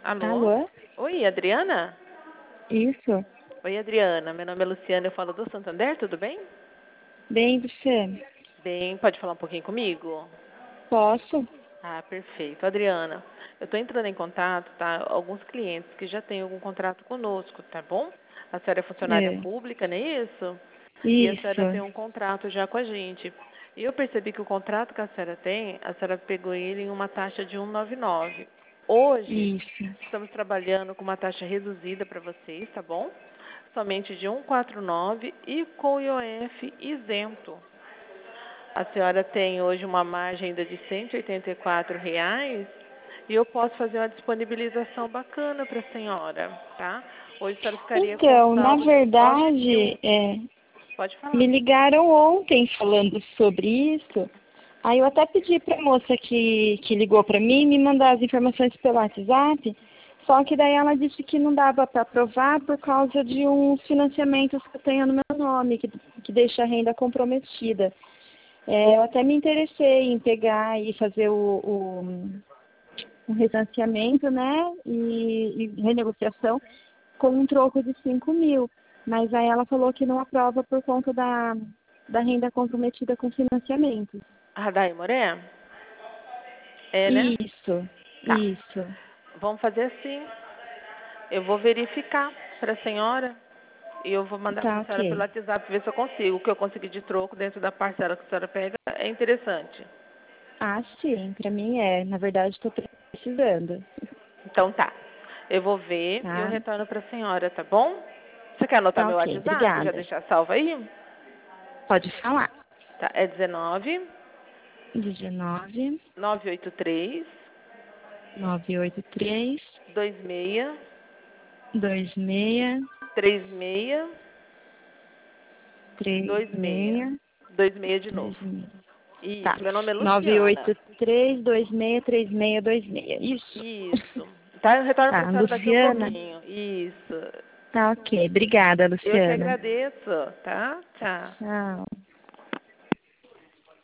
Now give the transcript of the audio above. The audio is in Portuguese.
Alô? Alô? Oi, Adriana? Isso. Oi, Adriana. Meu nome é Luciana, eu falo do Santander, tudo bem? Bem, você? Bem, pode falar um pouquinho comigo? Posso? Ah, perfeito. Adriana, eu estou entrando em contato, tá? Alguns clientes que já têm algum contrato conosco, tá bom? A senhora é funcionária É. pública, não é isso? E a Isso. senhora tem um contrato já com a gente. E eu percebi que o contrato que a senhora tem, a senhora pegou ele em uma taxa de 1,99. Hoje, Isso. estamos trabalhando com uma taxa reduzida para vocês, tá bom? Somente de 1,49 e com o IOF isento. A senhora tem hoje uma margem ainda de R$ 184 e eu posso fazer uma disponibilização bacana para a senhora, tá? Hoje a senhora ficaria com um Então, na saldo de R$ 9.000. verdade, Pode me falar. ligaram ontem falando sobre isso. Aí eu até pedi para a moça que ligou para mim me mandar as informações pelo WhatsApp. Só que daí ela disse que não dava para aprovar por causa de uns financiamentos que eu tenho no meu nome, que deixa a renda comprometida. Eu até me interessei em pegar e fazer um refinanciamento, né? E renegociação com um troco de 5.000. Mas aí ela falou que não aprova por conta da renda comprometida com financiamento. Radai Moré? É, né? Isso, Tá. isso. Vamos fazer assim. Eu vou verificar para a senhora e eu vou mandar para Tá a senhora pelo ok. WhatsApp ver se eu consigo. O que eu consegui de troco dentro da parcela que a senhora pega é interessante. Ah, sim, para mim é. Na verdade, estou precisando. Então tá. Eu vou ver e eu Tá? retorno para a senhora, tá bom? Você quer anotar Tá meu ok, WhatsApp? Já obrigada. deixar salvo aí? Pode falar. Tá, é 19 19 983 983 26 26 36 26. 36 26 de novo. 26. Tá. Isso, meu nome é Luciana. 983262626. Isso. Isso. Tá, eu retorno para Tá, a senhora daqui um Luciana. pouquinho. Isso. Tá ok. Obrigada, Eu que Luciana. agradeço, tá? Tchau. Tchau.